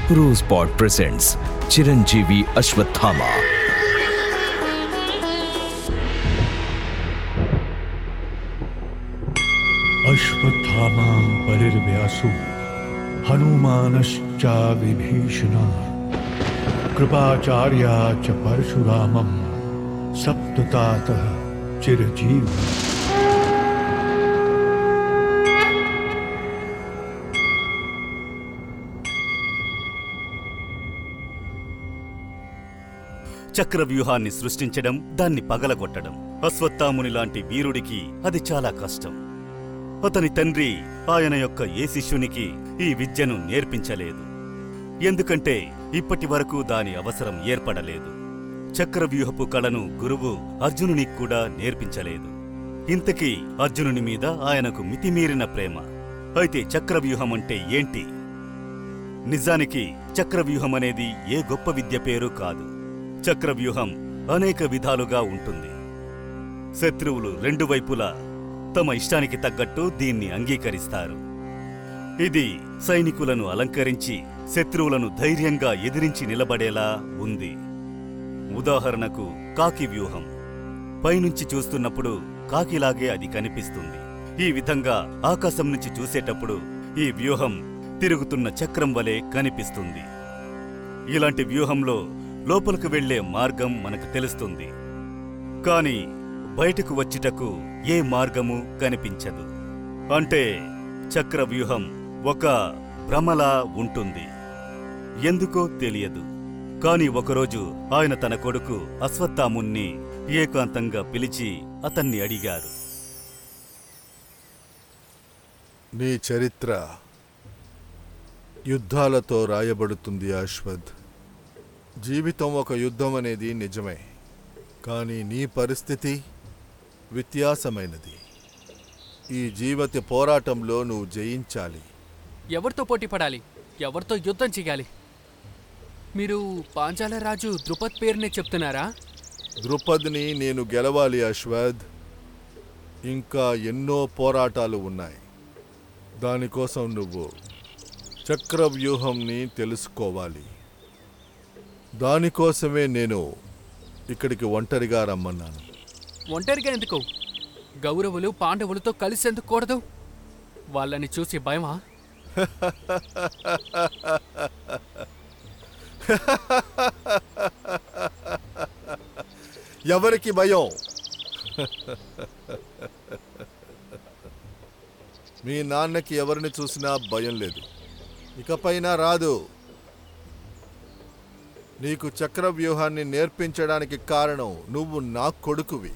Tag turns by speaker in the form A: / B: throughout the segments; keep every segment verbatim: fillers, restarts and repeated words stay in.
A: Rosepod presents Chiranjeevi Ashwathama.
B: Ashwathama Parirvyasu Hanumanascha Vibhishana Kripacharya cha Parshuramam Saptatata Chiranjeevi.
C: చక్రవ్యూహాన్ని సృష్టించడం, దాన్ని పగలగొట్టడం అశ్వత్థాముని లాంటి వీరుడికి అది చాలా కష్టం. అతని తండ్రి ఆయన యొక్క ఏ శిష్యునికి ఈ విద్యను నేర్పించలేదు. ఎందుకంటే ఇప్పటి వరకు దాని అవసరం ఏర్పడలేదు. చక్రవ్యూహపు కళను గురువు అర్జునునికి కూడా నేర్పించలేదు. ఇంతకీ అర్జునుని మీద ఆయనకు మితిమీరిన ప్రేమ. అయితే చక్రవ్యూహం అంటే ఏంటి? నిజానికి చక్రవ్యూహమనేది ఏ గొప్ప విద్య పేరు కాదు. చక్రవ్యూహం అనేక విధాలుగా ఉంటుంది. శత్రువులు రెండు వైపులా తమ ఇష్టానికి తగ్గట్టు దీన్ని అంగీకరిస్తారు. ఇది సైనికులను అలంకరించి శత్రువులను ధైర్యంగా ఎదిరించి నిలబడేలా ఉంది. ఉదాహరణకు కాకి వ్యూహం. పైనుంచి చూస్తున్నప్పుడు కాకిలాగే అది కనిపిస్తుంది. ఈ విధంగా ఆకాశం నుంచి చూసేటప్పుడు ఈ వ్యూహం తిరుగుతున్న చక్రం వలె కనిపిస్తుంది. ఇలాంటి వ్యూహంలో లోపలికి వెళ్లే మార్గం మనకు తెలుస్తుంది, కాని బయటకు వచ్చుటకు ఏ మార్గము కనిపించదు. అంటే చక్రవ్యూహం ఒక భ్రమలా ఉంటుంది. ఎందుకో తెలియదు. కాని ఒకరోజు ఆయన తన కొడుకు అశ్వత్థాముణ్ణి ఏకాంతంగా పిలిచి అతన్ని అడిగారు,
D: నీ చరిత్ర యుద్ధాలతో రాయబడుతుంది అశ్వథ్. జీవితం ఒక యుద్ధం అనేది నిజమే, కానీ నీ పరిస్థితి వ్యత్యాసమైనది. ఈ జీవిత పోరాటంలో నువ్వు జయించాలి.
E: ఎవరితో పోటీ పడాలి? ఎవరితో యుద్ధం చేయాలి? మీరు పాంచాల రాజు ద్రుపద్ పేరునే చెప్తున్నారా?
D: ద్రుపద్ని నేను గెలవాలి అశ్వథ్. ఇంకా ఎన్నో పోరాటాలు ఉన్నాయి. దానికోసం నువ్వు చక్రవ్యూహంని తెలుసుకోవాలి. దానికోసమే నేను ఇక్కడికి ఒంటరిగా రమ్మన్నాను.
E: ఒంటరిగా ఎందుకు? గౌరవులు పాండవులతో కలిసి ఎందుకు కూడదు? వాళ్ళని చూసి భయమా?
D: ఎవరికి భయం? మీ నాన్నకి ఎవరిని చూసినా భయం లేదు, ఇకపైన రాదు. నీకు చక్రవ్యూహాన్ని నేర్పించడానికి కారణం నువ్వు నా కొడుకువి.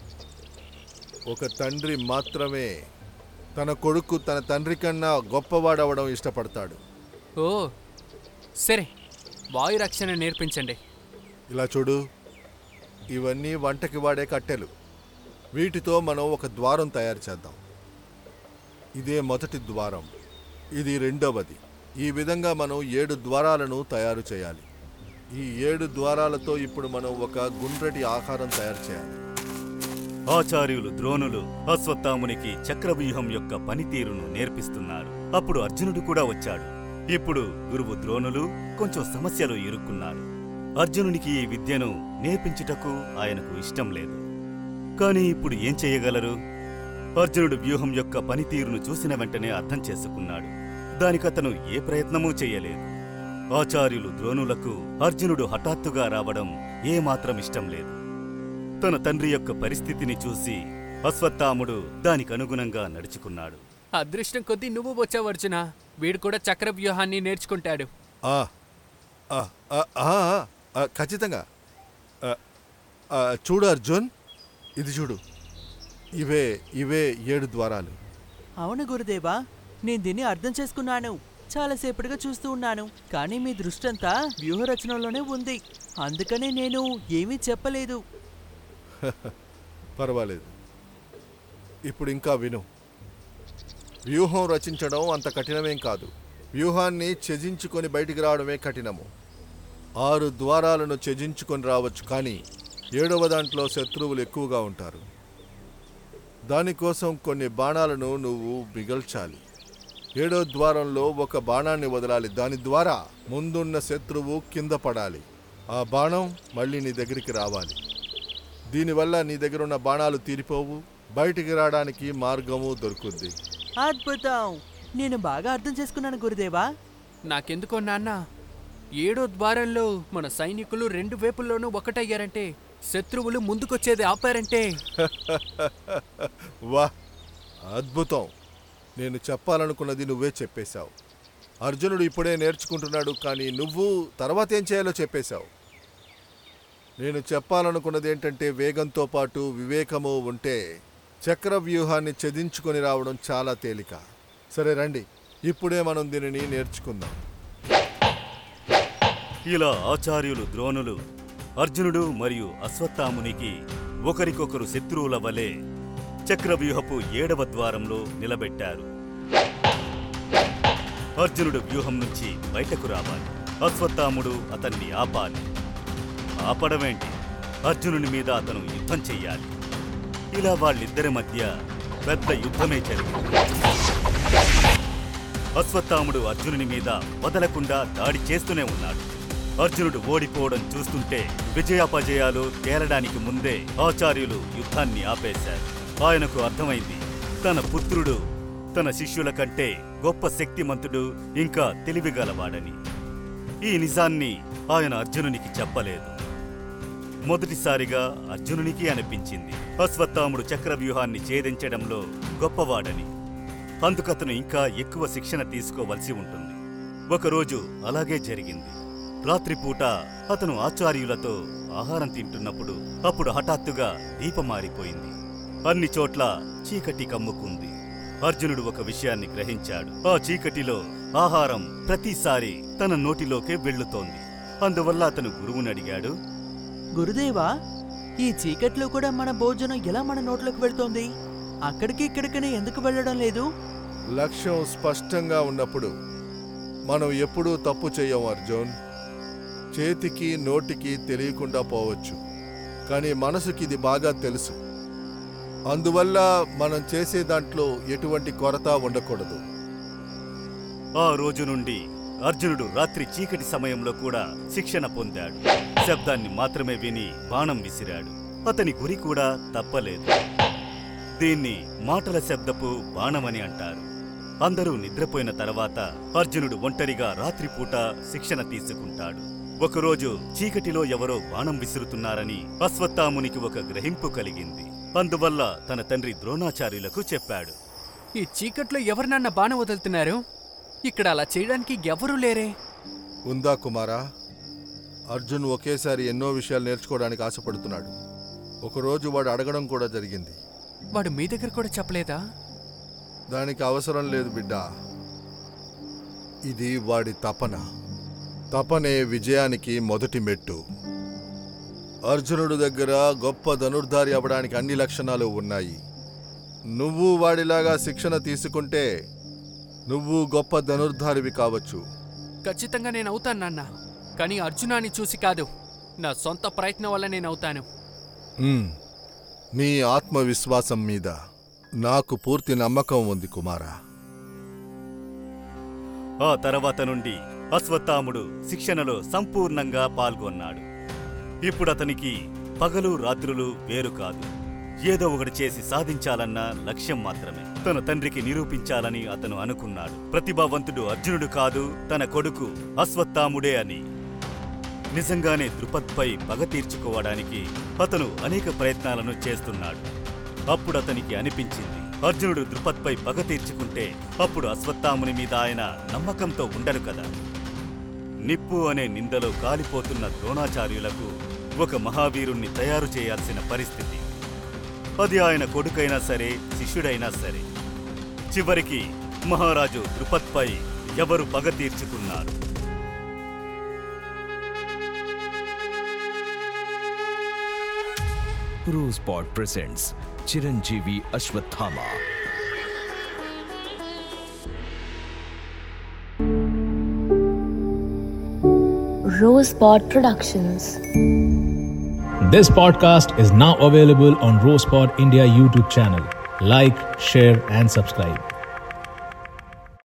D: ఒక తండ్రి మాత్రమే తన కొడుకు తన తండ్రి కన్నా గొప్పవాడవడం ఇష్టపడతాడు.
E: ఓ సరే, వాయు రక్షణ నేర్పించండి.
D: ఇలా చూడు, ఇవన్నీ వంటకి వాడే కట్టెలు. వీటితో మనం ఒక ద్వారం తయారు చేద్దాం. ఇదే మొదటి ద్వారం, ఇది రెండవది. ఈ విధంగా మనం ఏడు ద్వారాలను తయారు చేయాలి. ఈ ఏడు ద్వారాలతో ఇప్పుడు మనం ఒక గుండ్రటి ఆకారం తయారు చేయాలి.
C: ఆచార్యులు ద్రోణులు అశ్వత్థామునికి చక్రవ్యూహం యొక్క పనితీరును నేర్పిస్తున్నారు. అప్పుడు అర్జునుడు కూడా వచ్చాడు. ఇప్పుడు గురువు ద్రోణులు కొంచెం సమస్యలో ఇరుక్కున్నారు. అర్జునునికి ఈ విద్యను నేర్పించుటకు ఆయనకు ఇష్టం లేదు. కాని ఇప్పుడు ఏం చేయగలరు? అర్జునుడు వ్యూహం యొక్క పనితీరును చూసిన వెంటనే అర్థం చేసుకున్నాడు. దానికతను ఏ ప్రయత్నమూ చెయ్యలేదు. ఆచార్యులు ద్రోణులకు అర్జునుడు హఠాత్తుగా రావడం ఏమాత్రం ఇష్టం లేదు. తన తండ్రి యొక్క పరిస్థితిని చూసి అశ్వత్థాముడు దానికనుగుణంగా నడుచుకున్నాడు.
E: అదృష్టం కొద్దీ నువ్వు వచ్చావు అర్జున. వీడు కూడా చక్రవ్యూహాన్ని నేర్చుకుంటాడు.
D: ఆ ఆ ఆ ఆ ఖచ్చితంగా. చూడు అర్జున్, ఇది చూడు. ఇవే ఇవే ఏడు ద్వారాలు.
F: అవును గురుదేవా, నేను దీన్ని అర్థం చేసుకున్నాను. చాలాసేపటిగా చూస్తూ ఉన్నాను, కానీ మీ దృష్టంతా వ్యూహరచనలోనే ఉంది. అందుకనే నేను ఏమీ చెప్పలేదు.
D: పర్వాలేదు. ఇప్పుడు ఇంకా విను. వ్యూహం రచించడం అంత కఠినమేం కాదు. వ్యూహాన్ని త్యజించుకొని బయటికి రావడమే కఠినము. ఆరు ద్వారాలను త్యజించుకొని రావచ్చు, కానీ ఏడవ దాంట్లో శత్రువులు ఎక్కువగా ఉంటారు. దానికోసం కొన్ని బాణాలను నువ్వు మిగల్చాలి. ఏడో ద్వారంలో ఒక బాణాన్ని వదలాలి. దాని ద్వారా ముందున్న శత్రువు కింద పడాలి. ఆ బాణం మళ్ళీ నీ దగ్గరికి రావాలి. దీనివల్ల నీ దగ్గర ఉన్న బాణాలు తీరిపోవు, బయటికి రావడానికి మార్గము దొరుకుద్ది.
F: అద్భుతం! నేను బాగా అర్థం చేసుకున్నాను గురుదేవా.
E: నాకెందుకో నాన్న, ఏడో ద్వారంలో మన సైనికులు రెండు వైపుల్లోనూ ఒకటయ్యారంటే, శత్రువులు ముందుకొచ్చేది ఆపారంటే.
D: వా, అద్భుతం! నేను చెప్పాలనుకున్నది నువ్వే చెప్పేశావు. అర్జునుడు ఇప్పుడే నేర్చుకుంటున్నాడు, కానీ నువ్వు తర్వాత ఏం చేయాలో చెప్పేశావు. నేను చెప్పాలనుకున్నది ఏంటంటే, వేగంతో పాటు వివేకము ఉంటే చక్రవ్యూహాన్ని ఛేదించుకొని రావడం చాలా తేలిక. సరే రండి, ఇప్పుడే మనం దీనిని నేర్చుకుందాం.
C: ఇలా ఆచార్యులు ద్రోణులు అర్జునుడు మరియు అశ్వత్థామునికి ఒకరికొకరు శత్రువుల వలె చక్రవ్యూహపు ఏడవ ద్వారంలో నిలబెట్టారు. అర్జునుడు వ్యూహం నుంచి బయటకు రావాలి, అశ్వత్థాముడు అతన్ని ఆపాలి. ఆపడమేంటి, అర్జునుని మీద అతను యుద్ధం చెయ్యాలి. ఇలా వాళ్ళిద్దరి మధ్య పెద్ద యుద్ధమే జరిగింది. అశ్వత్థాముడు అర్జునుని మీద వదలకుండా దాడి చేస్తూనే ఉన్నాడు. అర్జునుడు ఓడిపోవడం చూస్తుంటే విజయాపజయాలు తేలడానికి ముందే ఆచార్యులు యుద్ధాన్ని ఆపేశారు. ఆయనకు అర్థమైంది, తన పుత్రుడు తన శిష్యుల కంటే గొప్ప శక్తిమంతుడు, ఇంకా తెలివిగలవాడని. ఈ నిజాన్ని ఆయన అర్జునునికి చెప్పలేదు. మొదటిసారిగా అర్జునునికి అనిపించింది అశ్వత్థాముడు చక్రవ్యూహాన్ని ఛేదించడంలో గొప్పవాడని. అందుకతను ఇంకా ఎక్కువ శిక్షణ తీసుకోవలసి ఉంటుంది. ఒకరోజు అలాగే జరిగింది. రాత్రిపూట అతను ఆచార్యులతో ఆహారం తింటున్నప్పుడు అప్పుడు హఠాత్తుగా దీపం మారిపోయింది. అన్ని చోట్ల చీకటి కమ్ముకుంది. అర్జునుడు ఒక విషయాన్ని గ్రహించాడు. ఆ చీకటిలో ఆహారం ప్రతిసారి తన నోటిలోకే వెళ్లుతోంది. అందువల్ల అతను గురువుని అడిగాడు,
F: గురుదేవా, ఈ చీకట్లో కూడా మన భోజనం ఎలా మన నోట్లోకి వెళ్తోంది? అక్కడికి ఇక్కడికనే ఎందుకు వెళ్ళడం లేదు?
D: లక్ష్యం స్పష్టంగా ఉన్నప్పుడు మనం ఎప్పుడూ తప్పు చెయ్యం అర్జున్. చేతికి నోటికి తెలియకుండా పోవచ్చు, కానీ మనసుకి ఇది బాగా తెలుసు. అందువల్ల మనం చేసే దాంట్లో ఎటువంటి కొరత ఉండకూడదు.
C: ఆ రోజు నుండి అర్జునుడు రాత్రి చీకటి సమయంలో కూడా శిక్షణ పొందాడు. శబ్దాన్ని మాత్రమే విని బాణం విసిరాడు. అతని గురి కూడా తప్పలేదు. దీన్ని మాటల శబ్దపు బాణమని అంటారు. అందరూ నిద్రపోయిన తర్వాత అర్జునుడు ఒంటరిగా రాత్రిపూట శిక్షణ తీసుకుంటాడు. ఒకరోజు చీకటిలో ఎవరో బాణం విసురుతున్నారని అశ్వత్థామునికి ఒక గ్రహింపు కలిగింది. అందువల్ల తన తండ్రి ద్రోణాచార్యులకు చెప్పాడు,
E: ఈ చీకట్లో ఎవరు నన్న బాణం వదులుతున్నారు? ఇక్కడ అలా చేయడానికి ఎవరూ లేరే.
D: ఉందా కుమారా? అర్జున్ ఒకేసారి ఎన్నో విషయాలు నేర్చుకోవడానికి ఆశపడుతున్నాడు. ఒకరోజు వాడు అడగడం కూడా జరిగింది.
E: వాడు మీ దగ్గర కూడా చెప్పలేదా?
D: దానికి అవసరం లేదు బిడ్డా. ఇది వాడి తపన. తపనే విజయానికి మొదటి మెట్టు. అర్జునుడు దగ్గర గొప్ప ధనుర్ధారి అవ్వడానికి అన్ని లక్షణాలు ఉన్నాయి. నువ్వు వాడిలాగా శిక్షణ తీసుకుంటే నువ్వు గొప్ప ధనుర్ధారివి కావచ్చు.
E: ఖచ్చితంగా నేను అవుతాను నాన్న, కానీ అర్జునాన్ని చూసి కాదు, నా సొంత ప్రయత్నం వల్ల నేను అవుతాను.
D: నీ ఆత్మవిశ్వాసం మీద నాకు పూర్తి నమ్మకం ఉంది కుమారా.
C: ఆ తర్వాత నుండి అశ్వత్థాముడు శిక్షణలో సంపూర్ణంగా పాల్గొన్నాడు. ఇప్పుడతనికి పగలు రాత్రులు వేరు కాదు. ఏదో ఒకటి చేసి సాధించాలన్న లక్ష్యం మాత్రమే. తన తండ్రికి నిరూపించాలని అతను అనుకున్నాడు. ప్రతిభావంతుడు అర్జునుడు కాదు, తన కొడుకు అశ్వత్థాముడే అని. నిజంగానే ద్రుపద్పై పగ తీర్చుకోవడానికి అతను అనేక ప్రయత్నాలను చేస్తున్నాడు. అప్పుడు అతనికి అనిపించింది, అర్జునుడు ద్రుపద్పై పగ తీర్చుకుంటే అప్పుడు అశ్వత్థాముని మీద ఆయన నమ్మకంతో ఉండడు కదా. నిప్పు అనే నిందలో కాలిపోతున్న ద్రోణాచార్యులకు ఒక మహావీరుణ్ణి తయారు చేయాల్సిన పరిస్థితి. అది ఆయన కొడుకైనా సరే, శిష్యుడైనా సరే. చివరికి మహారాజు ద్రుపద్పై ఎవరు పగ తీర్చుకున్నారు?
A: Rosepod presents Chiranjeevi Ashwathama.
G: Rosepod Productions.
H: This podcast is now available on Rosepod India YouTube channel. Like, share and subscribe.